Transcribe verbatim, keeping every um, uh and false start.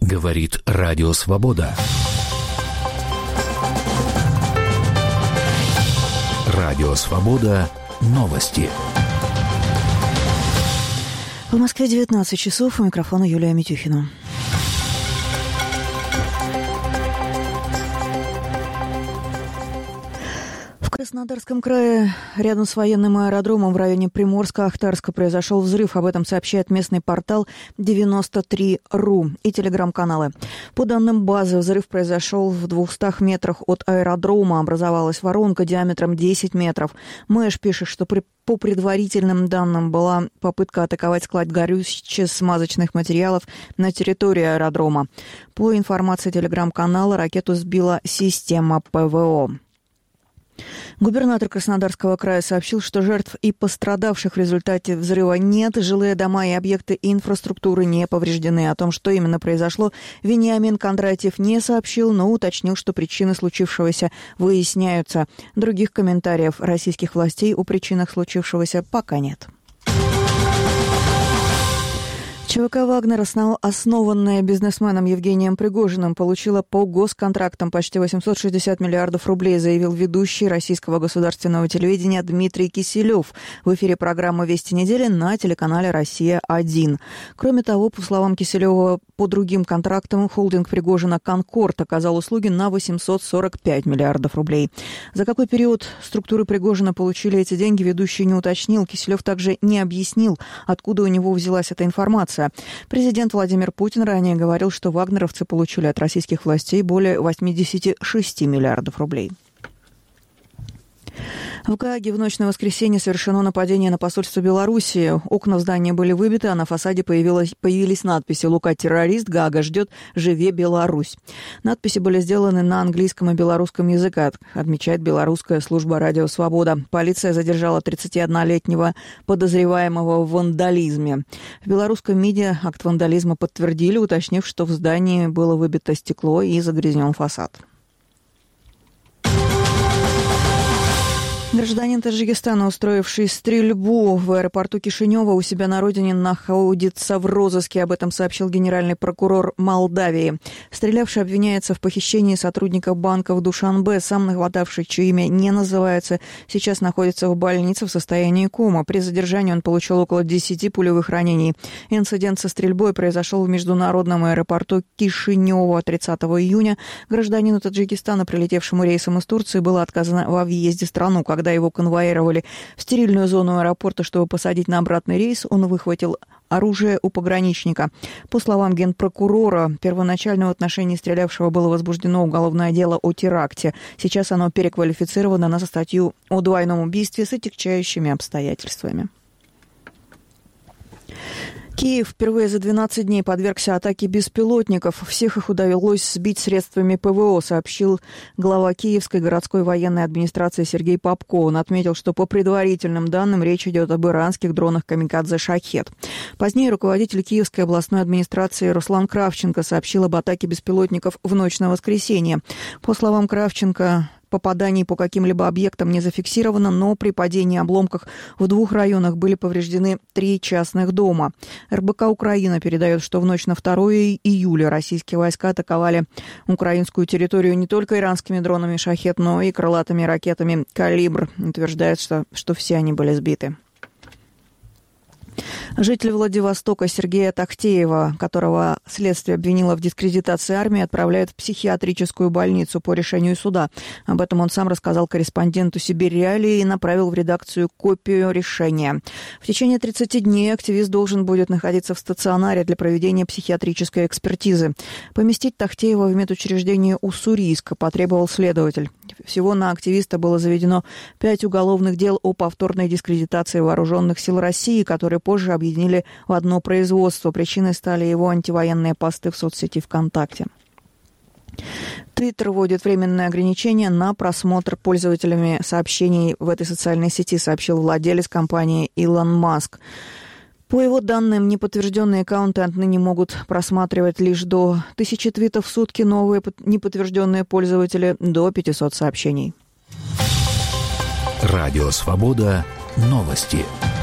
Говорит Радио Свобода. Радио Свобода. Новости. В Москве девятнадцать часов. У микрофона Юлия Митюхина. В Краснодарском крае рядом с военным аэродромом в районе Приморска-Ахтарска произошел взрыв. Об этом сообщает местный портал девяносто три точка ру и телеграм-каналы. По данным базы, взрыв произошел в двухстах метрах от аэродрома. Образовалась воронка диаметром десять метров. Мэш пишет, что при По предварительным данным, была попытка атаковать склад горюче-смазочных материалов на территории аэродрома. По информации телеграм-канала, ракету сбила система ПВО. Губернатор Краснодарского края сообщил, что жертв и пострадавших в результате взрыва нет. Жилые дома и объекты инфраструктуры не повреждены. О том, что именно произошло, Вениамин Кондратьев не сообщил, но уточнил, что причины случившегося выясняются. Других комментариев российских властей о причинах случившегося пока нет. ЧВК «Вагнер», основанная бизнесменом Евгением Пригожиным, получила по госконтрактам почти восемьсот шестьдесят миллиардов рублей, заявил ведущий российского государственного телевидения Дмитрий Киселев в эфире программы «Вести недели» на телеканале «Россия-один». Кроме того, по словам Киселева, по другим контрактам холдинг Пригожина «Конкорд» оказал услуги на восемьсот сорок пять миллиардов рублей. За какой период структуры Пригожина получили эти деньги, ведущий не уточнил. Киселев также не объяснил, откуда у него взялась эта информация. Президент Владимир Путин ранее говорил, что вагнеровцы получили от российских властей более восемьдесят шесть миллиардов рублей. В Гааге в ночь на воскресенье совершено нападение на посольство Белоруссии. Окна в здании были выбиты, а на фасаде появилась, появились надписи «Лука террорист, Гаага ждет, живе Беларусь». Надписи были сделаны на английском и белорусском языках, отмечает белорусская служба «Радио Свобода». Полиция задержала тридцатиоднолетнего подозреваемого в вандализме. В белорусском МИДе акт вандализма подтвердили, уточнив, что в здании было выбито стекло и загрязнен фасад. Гражданин Таджикистана, устроивший стрельбу в аэропорту Кишинева у себя на родине, находится в розыске. Об этом сообщил генеральный прокурор Молдавии. Стрелявший обвиняется в похищении сотрудника банка в Душанбе. Сам нападавший, чье имя не называется, сейчас находится в больнице в состоянии кома. При задержании он получил около десяти пулевых ранений. Инцидент со стрельбой произошел в международном аэропорту Кишинева тридцатого июня. Гражданину Таджикистана, прилетевшему рейсом из Турции, было отказано во въезде в страну. Когда его конвоировали в стерильную зону аэропорта, чтобы посадить на обратный рейс, он выхватил оружие у пограничника. По словам генпрокурора, первоначально в отношении стрелявшего было возбуждено уголовное дело о теракте. Сейчас оно переквалифицировано на статью о двойном убийстве с отягчающими обстоятельствами. Киев впервые за двенадцать дней подвергся атаке беспилотников. Всех их удалось сбить средствами ПВО, сообщил глава Киевской городской военной администрации Сергей Попко. Он отметил, что по предварительным данным речь идет об иранских дронах «Камикадзе Шахед». Позднее руководитель Киевской областной администрации Руслан Кравченко сообщил об атаке беспилотников в ночь на воскресенье. По словам Кравченко, попаданий по каким-либо объектам не зафиксировано, но при падении обломков в двух районах были повреждены три частных дома. эр бэ ка Украина передает, что в ночь на второе июля российские войска атаковали украинскую территорию не только иранскими дронами «Шахед», но и крылатыми ракетами «Калибр». Утверждает, что, что все они были сбиты. Житель Владивостока Сергея Тахтеева, которого следствие обвинило в дискредитации армии, отправляют в психиатрическую больницу по решению суда. Об этом он сам рассказал корреспонденту «Сибирь Реалии» и направил в редакцию копию решения. В течение тридцати дней активист должен будет находиться в стационаре для проведения психиатрической экспертизы. Поместить Тахтеева в медучреждение Уссурийска потребовал следователь. Всего на активиста было заведено пять уголовных дел о повторной дискредитации вооруженных сил России, которые позже объединили в одно производство. Причиной стали его антивоенные посты в соцсети ВКонтакте. Твиттер вводит временные ограничения на просмотр пользователями сообщений в этой социальной сети, сообщил владелец компании Илон Маск. По его данным, неподтвержденные аккаунты отныне могут просматривать лишь до тысячи твитов в сутки, новые неподтвержденные пользователи – до пятисот сообщений. Радио Свобода. Новости.